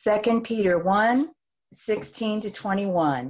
2 Peter 1:16-21.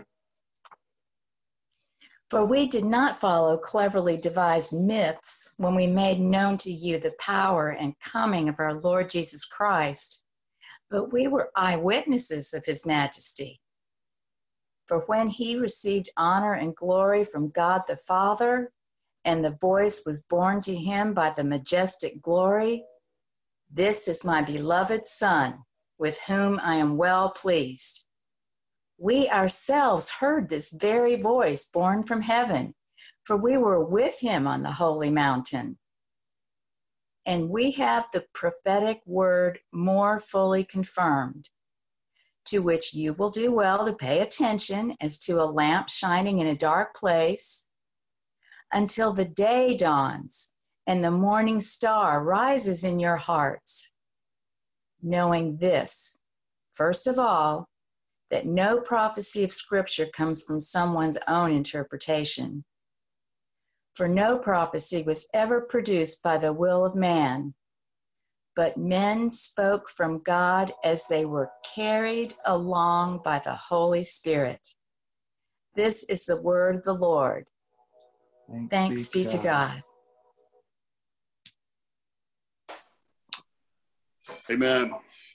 For we did not follow cleverly devised myths when we made known to you the power and coming of our Lord Jesus Christ, but we were eyewitnesses of his majesty. For when he received honor and glory from God the Father, and the voice was borne to him by the majestic glory, "This is my beloved Son, with whom I am well pleased." We ourselves heard this very voice borne from heaven, for we were with him on the holy mountain. And we have the prophetic word more fully confirmed, to which you will do well to pay attention as to a lamp shining in a dark place, until the day dawns and the morning star rises in your hearts, knowing this, first of all, that no prophecy of Scripture comes from someone's own interpretation. For no prophecy was ever produced by the will of man, but men spoke from God as they were carried along by the Holy Spirit. This is the word of the Lord. Thanks be to God. Amen.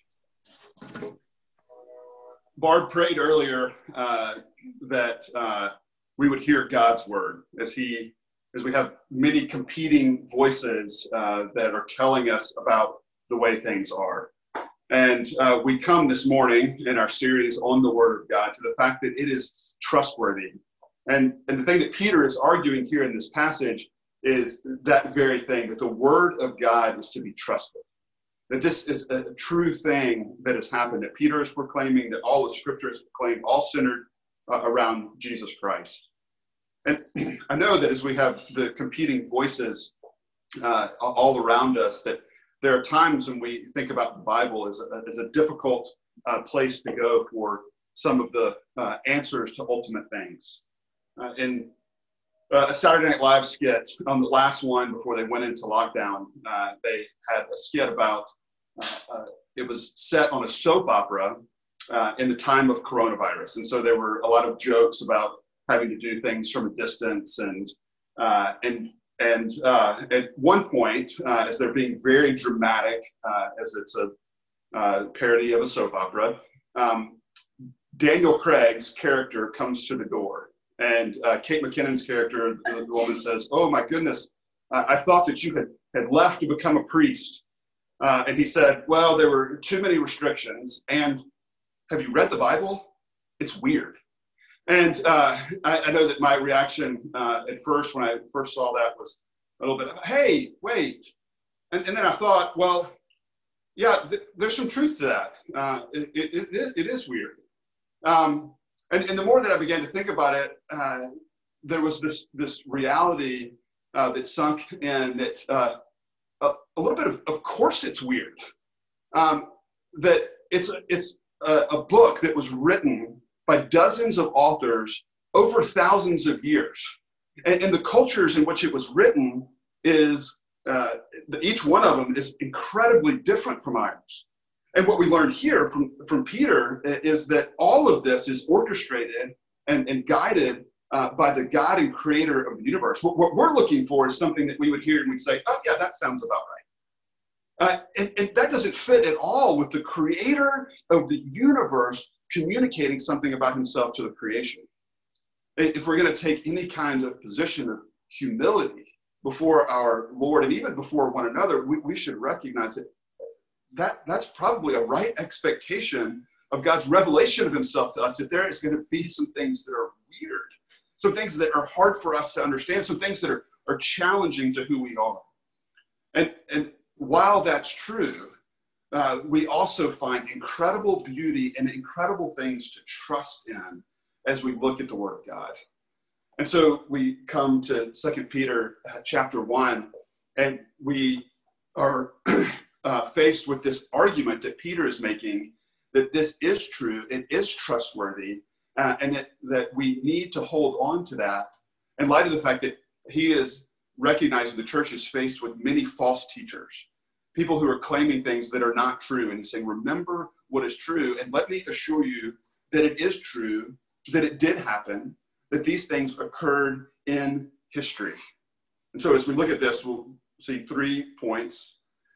Barb prayed earlier that we would hear God's word as we have many competing voices that are telling us about the way things are. And we come this morning in our series on the Word of God to the fact that it is trustworthy. And the thing that Peter is arguing here in this passage is that very thing, that the Word of God is to be trusted. That this is a true thing that has happened, that Peter is proclaiming, that all of Scripture is proclaimed, all centered around Jesus Christ. And I know that as we have the competing voices all around us, that there are times when we think about the Bible as a difficult place to go for some of the answers to ultimate things. In a Saturday Night Live skit, on the last one before they went into lockdown, they had a skit about, it was set on a soap opera in the time of coronavirus. And so there were a lot of jokes about having to do things from a distance. And at one point, as they're being very dramatic, as it's a parody of a soap opera, Daniel Craig's character comes to the door. And Kate McKinnon's character, the woman, says, "Oh, my goodness, I thought that you had left to become a priest." And he said, "Well, there were too many restrictions. And have you read the Bible? It's weird." And I know that my reaction at first, when I first saw that, was a little bit of, "Hey, wait." And then I thought, well, yeah, there's some truth to that. It is weird. And the more that I began to think about it, there was this reality that sunk in that a little bit of course it's weird. That it's a book that was written by dozens of authors over thousands of years. And the cultures in which it was written is, each one of them is incredibly different from ours. And what we learn here from Peter is that all of this is orchestrated and guided by the God and creator of the universe. What we're looking for is something that we would hear and we'd say, "Oh yeah, that sounds about right." And that doesn't fit at all with the creator of the universe communicating something about himself to the creation. If we're going to take any kind of position of humility before our Lord and even before one another, we should recognize that's probably a right expectation of God's revelation of himself to us, that there is going to be some things that are weird, some things that are hard for us to understand, some things that are challenging to who we are. And while that's true, we also find incredible beauty and incredible things to trust in as we look at the Word of God. And so we come to 2 Peter chapter 1, and we are faced with this argument that Peter is making, that this is true, it is trustworthy, and that we need to hold on to that in light of the fact that he is recognizing the church is faced with many false teachers. people who are claiming things that are not true. And he's saying, remember what is true, and let me assure you that it is true, that it did happen, that these things occurred in history. And so as we look at this, we'll see 3 points.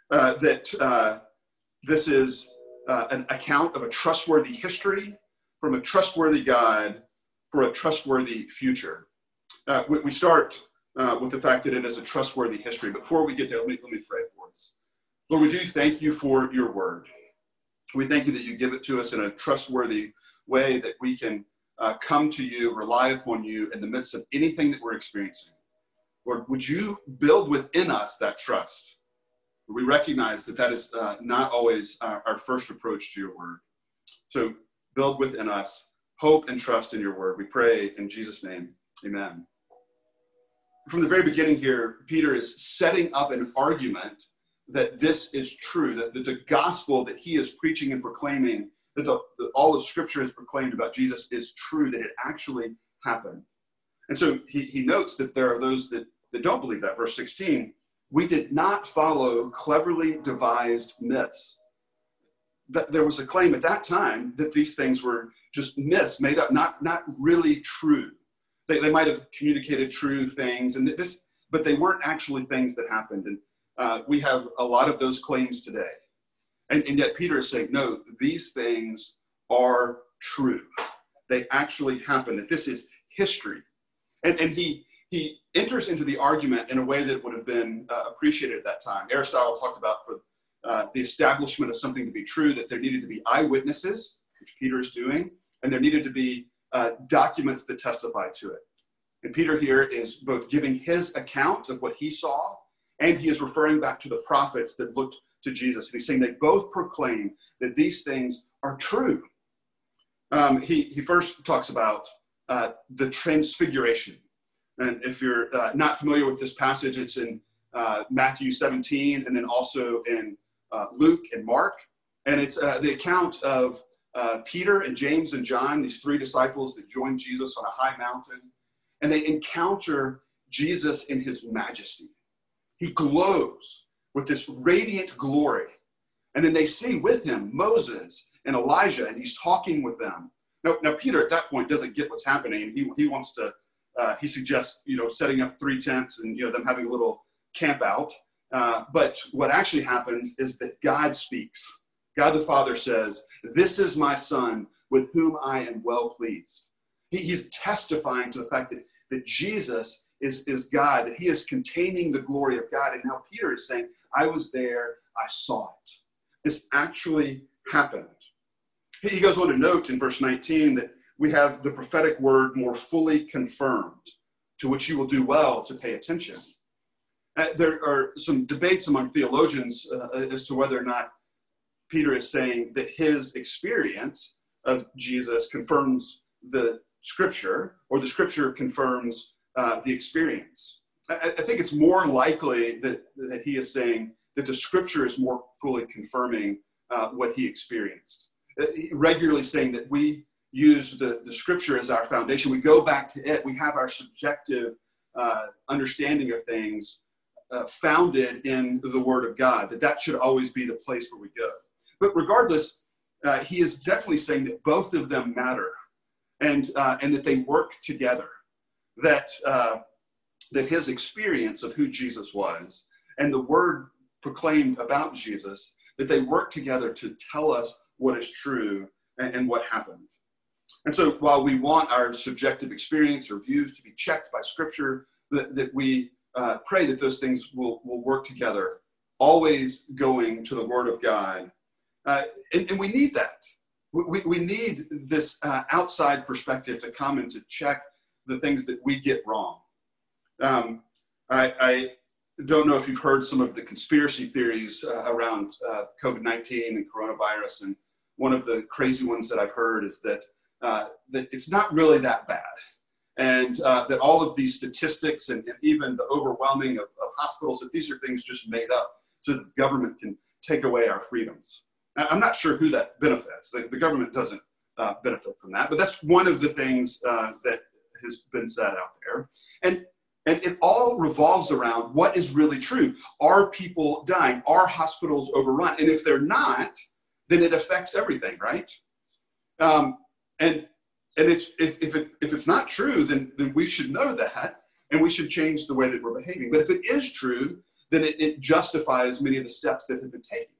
That this is an account of a trustworthy history from a trustworthy God for a trustworthy future. We start with the fact that it is a trustworthy history. But before we get there, let me pray for us. Lord, we do thank you for your word. We thank you that you give it to us in a trustworthy way, that we can come to you, rely upon you in the midst of anything that we're experiencing. Lord, would you build within us that trust? We recognize that that is not always our first approach to your word. So build within us hope and trust in your word. We pray in Jesus' name, amen. From the very beginning here, Peter is setting up an argument that this is true, that the gospel that he is preaching and proclaiming, that all of Scripture is proclaimed about Jesus is true, that it actually happened. And so he notes that there are those that don't believe that. Verse 16, we did not follow cleverly devised myths. That there was a claim at that time that these things were just myths made up, not really true. They might have communicated true things, but they weren't actually things that happened. And we have a lot of those claims today. And yet Peter is saying, no, these things are true. They actually happened, that this is history. And he enters into the argument in a way that would have been appreciated at that time. Aristotle talked about for the establishment of something to be true, that there needed to be eyewitnesses, which Peter is doing, and there needed to be documents that testify to it. And Peter here is both giving his account of what he saw, and he is referring back to the prophets that looked to Jesus. And he's saying they both proclaim that these things are true. He first talks about the transfiguration. And if you're not familiar with this passage, it's in Matthew 17, and then also in Luke and Mark. And it's the account of Peter and James and John, these 3 disciples that joined Jesus on a high mountain. And they encounter Jesus in his majesty. He glows with this radiant glory. And then they see with him Moses and Elijah, and he's talking with them. Now Peter at that point doesn't get what's happening. He wants to, he suggests, setting up 3 tents and, them having a little camp out. But what actually happens is that God speaks. God the Father says, "This is my Son with whom I am well pleased." He's testifying to the fact that Jesus is God, that he is containing the glory of God. And now Peter is saying, I was there, I saw it. This actually happened. He goes on to note in verse 19 that we have the prophetic word more fully confirmed, to which you will do well to pay attention. There are some debates among theologians as to whether or not Peter is saying that his experience of Jesus confirms the Scripture, or the Scripture confirms the experience. I think it's more likely that he is saying that the Scripture is more fully confirming what he experienced. Regularly saying that we use the Scripture as our foundation. We go back to it. We have our subjective understanding of things founded in the Word of God, that should always be the place where we go. But regardless, he is definitely saying that both of them matter, and that they work together. That his experience of who Jesus was and the word proclaimed about Jesus, that they work together to tell us what is true and what happened. And so while we want our subjective experience or views to be checked by Scripture, that we pray that those things will work together, always going to the Word of God. And we need that. We need this outside perspective to come and to check the things that we get wrong. I don't know if you've heard some of the conspiracy theories around COVID-19 and coronavirus. And one of the crazy ones that I've heard is that it's not really that bad. And that all of these statistics and even the overwhelming of hospitals, that these are things just made up so that the government can take away our freedoms. I'm not sure who that benefits. The government doesn't benefit from that, but that's one of the things that has been said out there. And And it all revolves around what is really true. Are people dying? Are hospitals overrun? And if they're not, then it affects everything, right? And if it's not true, then we should know that, and we should change the way that we're behaving. But if it is true, then it justifies many of the steps that have been taken.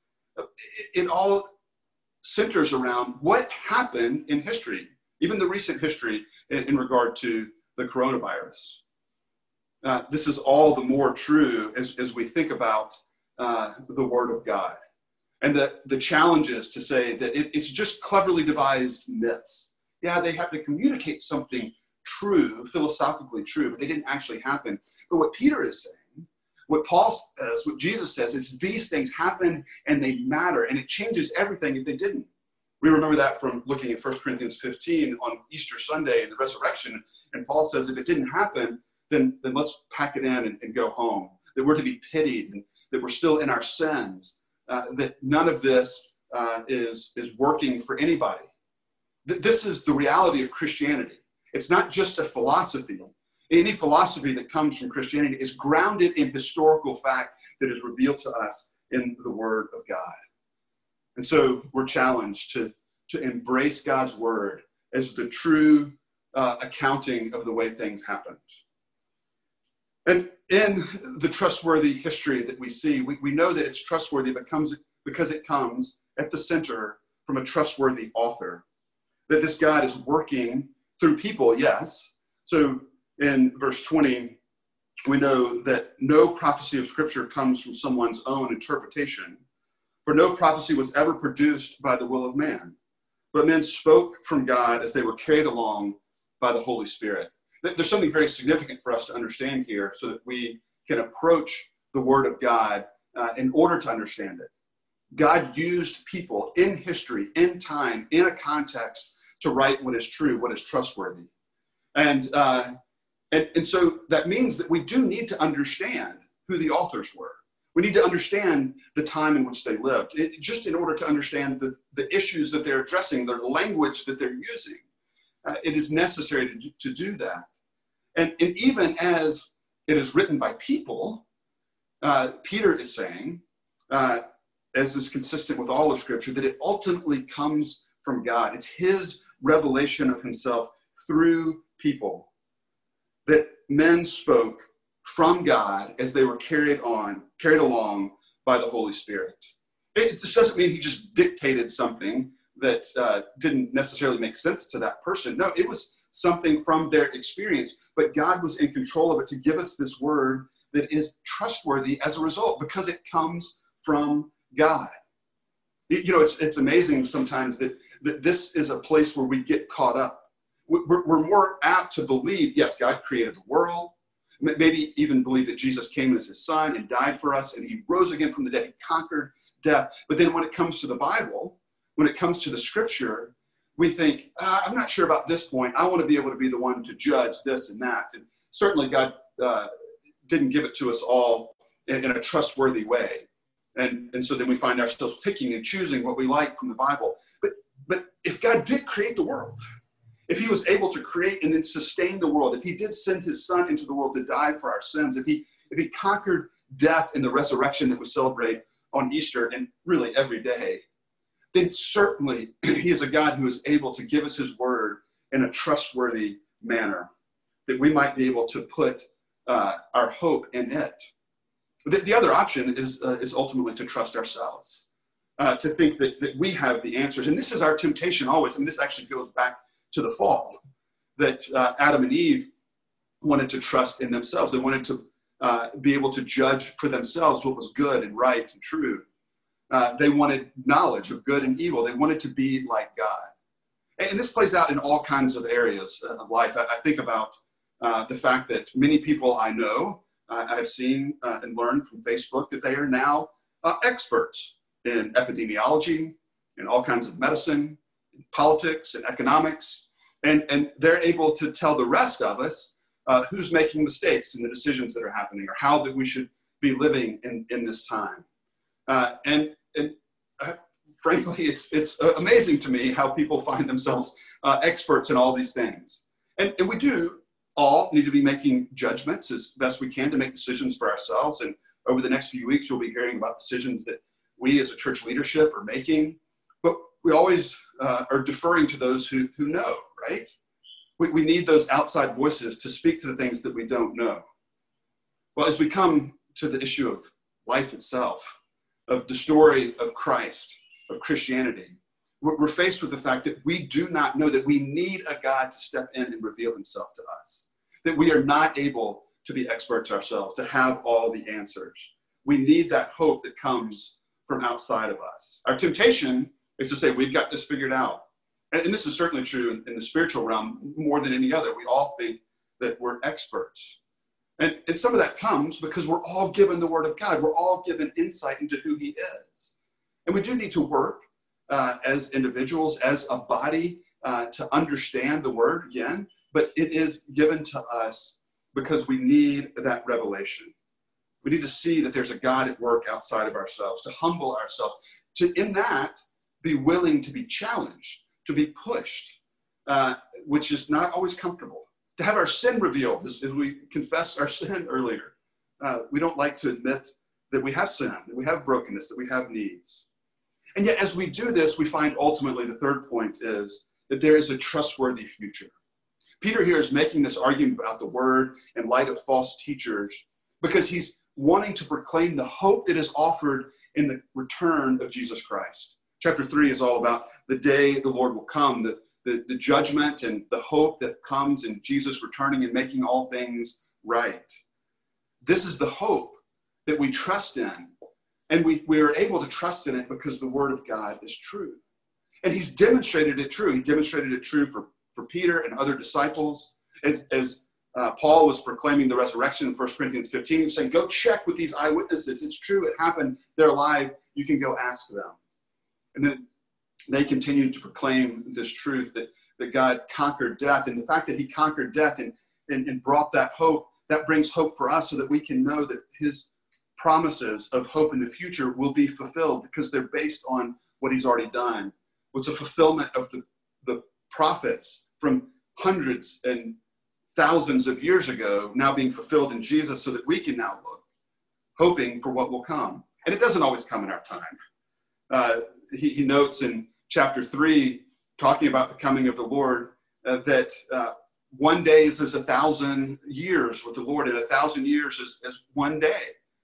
It all centers around what happened in history, even the recent history in regard to the coronavirus. This is all the more true as we think about the Word of God. And the challenge is to say that it's just cleverly devised myths. Yeah, they have to communicate something true, philosophically true, but they didn't actually happen. But what Peter is saying, what Paul says, what Jesus says, is these things happened and they matter, and it changes everything if they didn't. We remember that from looking at 1 Corinthians 15 on Easter Sunday and the resurrection. And Paul says if it didn't happen, then let's pack it in and go home. That we're to be pitied, and that we're still in our sins. That none of this is working for anybody. This is the reality of Christianity. It's not just a philosophy. Any philosophy that comes from Christianity is grounded in historical fact that is revealed to us in the Word of God. And so we're challenged to embrace God's Word as the true accounting of the way things happened. And in the trustworthy history that we see, we know that it's trustworthy because it comes at the center from a trustworthy author. That this God is working through people, yes. So in verse 20, we know that no prophecy of Scripture comes from someone's own interpretation, for no prophecy was ever produced by the will of man, but men spoke from God as they were carried along by the Holy Spirit. There's something very significant for us to understand here so that we can approach the Word of God in order to understand it. God used people in history, in time, in a context to write what is true, what is trustworthy. And so that means that we do need to understand who the authors were. We need to understand the time in which they lived, just in order to understand the issues that they're addressing, the language that they're using. It is necessary to do that. And even as it is written by people, Peter is saying, as is consistent with all of Scripture, that it ultimately comes from God. It's his revelation of himself through people, that men spoke from God as they were carried along by the Holy Spirit. It just doesn't mean he just dictated something that didn't necessarily make sense to that person. No, it was something from their experience, but God was in control of it to give us this word that is trustworthy as a result, because it comes from God. You know, it's amazing sometimes that this is a place where we get caught up. We're more apt to believe, yes, God created the world, maybe even believe that Jesus came as his son and died for us, and he rose again from the dead, he conquered death. But then when it comes to the Bible, when it comes to the Scripture, we think, I'm not sure about this point. I want to be able to be the one to judge this and that. And certainly God didn't give it to us all in a trustworthy way. And so then we find ourselves picking and choosing what we like from the Bible. But if God did create the world, if he was able to create and then sustain the world, if he did send his son into the world to die for our sins, if he conquered death in the resurrection that we celebrate on Easter and really every day, then certainly he is a God who is able to give us his word in a trustworthy manner, that we might be able to put our hope in it. The other option is ultimately to trust ourselves, to think that we have the answers. And this is our temptation always. And this actually goes back to the fall, that Adam and Eve wanted to trust in themselves. They wanted to be able to judge for themselves what was good and right and true. They wanted knowledge of good and evil. They wanted to be like God. And this plays out in all kinds of areas of life. I think about the fact that many people I know, I have seen and learned from Facebook that they are now experts in epidemiology, in all kinds of medicine, in politics and economics. And they're able to tell the rest of us who's making mistakes in the decisions that are happening, or how that we should be living in this time. And frankly, it's amazing to me how people find themselves experts in all these things. And we do all need to be making judgments as best we can to make decisions for ourselves. And over the next few weeks, you'll be hearing about decisions that we as a church leadership are making. But we always are deferring to those who know, right? We need those outside voices to speak to the things that we don't know. Well, as we come to the issue of life itself, of the story of Christ, of Christianity, we're faced with the fact that we do not know, that we need a God to step in and reveal himself to us, that we are not able to be experts ourselves, to have all the answers. We need that hope that comes from outside of us. Our temptation is to say, we've got this figured out. And this is certainly true in the spiritual realm more than any other. We all think that we're experts. And some of that comes because we're all given the word of God. We're all given insight into who he is. And we do need to work as individuals, as a body, to understand the word again. But it is given to us because we need that revelation. We need to see that there's a God at work outside of ourselves, to humble ourselves, to in that be willing to be challenged, to be pushed, which is not always comfortable. To have our sin revealed, as we confessed our sin earlier. We don't like to admit that we have sin, that we have brokenness, that we have needs. And yet as we do this, we find ultimately the third point is that there is a trustworthy future. Peter here is making this argument about the word in light of false teachers because he's wanting to proclaim the hope that is offered in the return of Jesus Christ. Chapter 3 is all about the day the Lord will come, the judgment and the hope that comes in Jesus returning and making all things right. This is the hope that we trust in. And we are able to trust in it because the word of God is true. And he's demonstrated it true. He demonstrated it true for Peter and other disciples. As Paul was proclaiming the resurrection in 1 Corinthians 15, he was saying, go check with these eyewitnesses. It's true. It happened. They're alive. You can go ask them. And then they continued to proclaim this truth that God conquered death. And the fact that he conquered death and brought that hope, that brings hope for us so that we can know that his promises of hope in the future will be fulfilled because they're based on what he's already done. It's a fulfillment of the prophets from hundreds and thousands of years ago now being fulfilled in Jesus so that we can now look, hoping for what will come. And it doesn't always come in our time. He notes in chapter 3, talking about the coming of the Lord, that one day is as 1,000 years with the Lord, and 1,000 years is one day.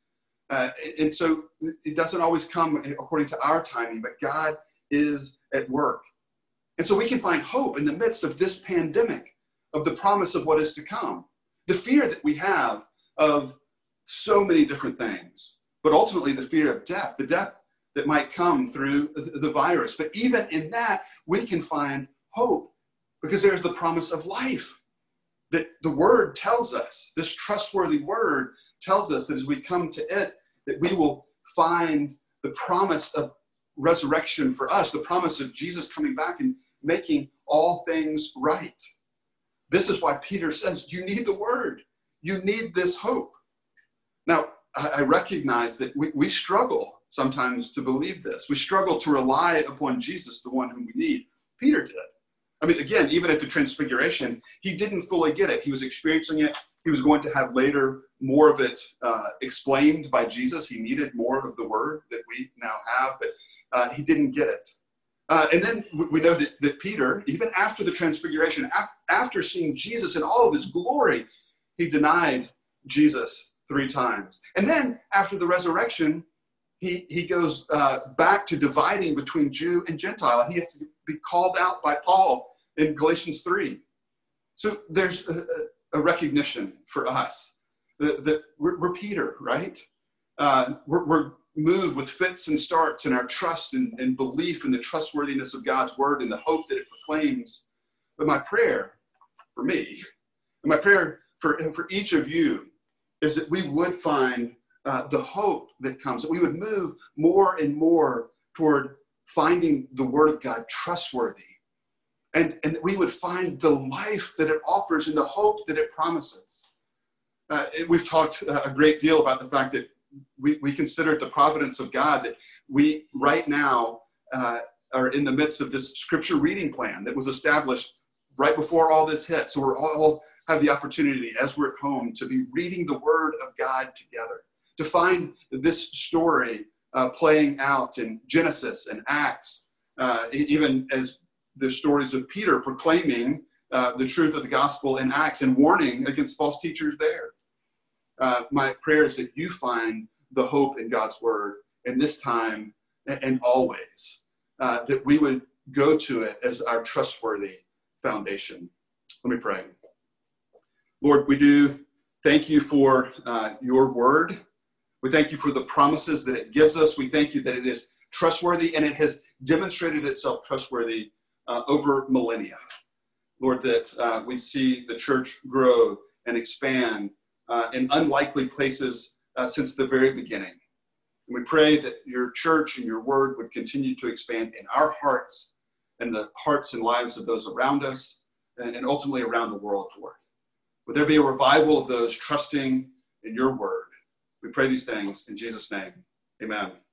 And so it doesn't always come according to our timing, but God is at work. And so we can find hope in the midst of this pandemic, of the promise of what is to come. The fear that we have of so many different things, but ultimately the fear of death, the death that might come through the virus. But even in that, we can find hope because there's the promise of life that the word tells us, this trustworthy word tells us that as we come to it, that we will find the promise of resurrection for us, the promise of Jesus coming back and making all things right. This is why Peter says, you need the word. You need this hope. Now, I recognize that we struggle sometimes to believe this. We struggle to rely upon Jesus, the one whom we need. Peter did. I mean, again, even at the Transfiguration, he didn't fully get it. He was experiencing it. He was going to have later more of it explained by Jesus. He needed more of the word that we now have, but he didn't get it. And then we know that Peter, even after the Transfiguration, after seeing Jesus in all of his glory, he denied Jesus 3 times. And then after the resurrection, he goes back to dividing between Jew and Gentile, and he has to be called out by Paul in Galatians 3. So there's a recognition for us that we're Peter, right? We're moved with fits and starts in our trust and belief in the trustworthiness of God's word and the hope that it proclaims. But my prayer for me, and my prayer for each of you, is that we would find the hope that comes, that we would move more and more toward finding the word of God trustworthy, and that we would find the life that it offers and the hope that it promises. We've talked a great deal about the fact that we consider it the providence of God that we right now are in the midst of this scripture reading plan that was established right before all this hit. So we're all have the opportunity as we're at home to be reading the Word of God together, to find this story playing out in Genesis and Acts, even as the stories of Peter proclaiming the truth of the gospel in Acts and warning against false teachers there. My prayer is that you find the hope in God's Word in this time and always, that we would go to it as our trustworthy foundation. Let me pray. Lord, we do thank you for your Word. We thank you for the promises that it gives us. We thank you that it is trustworthy, and it has demonstrated itself trustworthy over millennia. Lord, that we see the church grow and expand in unlikely places since the very beginning. And we pray that your church and your word would continue to expand in our hearts and the hearts and lives of those around us and ultimately around the world, Lord. Would there be a revival of those trusting in your word? We pray these things in Jesus' name. Amen.